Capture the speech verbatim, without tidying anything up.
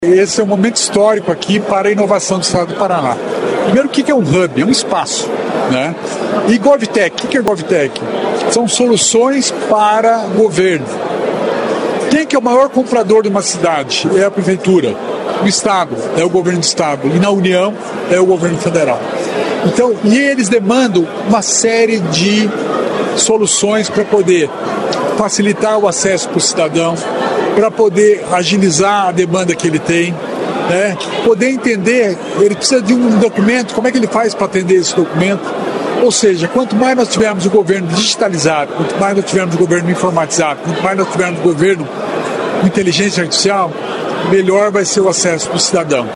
Esse é um momento histórico aqui para a inovação do Estado do Paraná. Primeiro, o que é um hub? É um espaço, né? E GovTech, o que é GovTech? São soluções para governo. Quem que é o maior comprador de uma cidade? É a prefeitura. O Estado é o governo do Estado. E na União é o governo federal. Então, e eles demandam uma série de soluções para poder facilitar o acesso para o cidadão, para poder agilizar a demanda que ele tem, né? Poder entender, ele precisa de um documento, como é que ele faz para atender esse documento? Ou seja, quanto mais nós tivermos o governo digitalizado, quanto mais nós tivermos o governo informatizado, quanto mais nós tivermos o governo com inteligência artificial, melhor vai ser o acesso do cidadão.